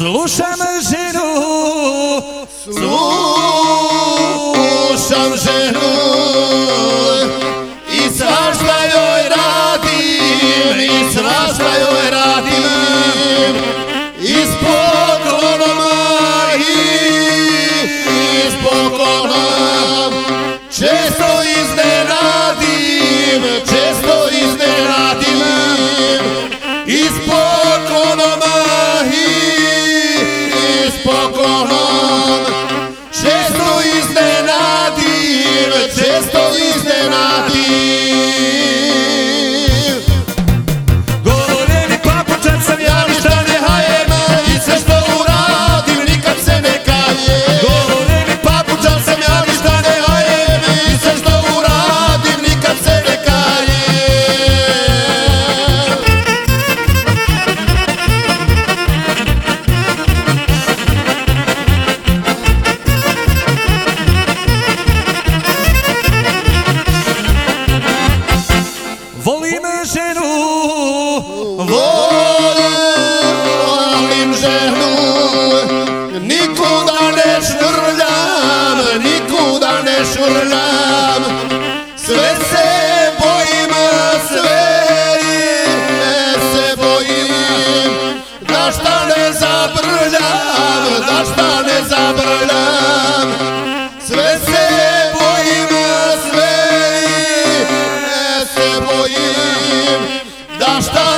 Slušam ženu, slušam ženu i svašta joj radim, i svašta joj radim, i s poklonoma, i s poklonom često iznenadim, često iznenadim, i s poklonoma, s poklonom često iznenadim, često iznenadim. govore mi papučan sam ja, ništa ne hajem, I sve što uradim nikad se ne kajem. govore mi Papučan sam ja, ništa ne hajem, i sve što uradim nikad se ne kajem. volim ženu, Volim ženu, nikuda ne švrljam, nikuda ne švrljam. Sve se bojim, sve se bojim, da šta ne zabrljam, da šta ne zabrljam. Sve se bojim, sve se bojim, da šta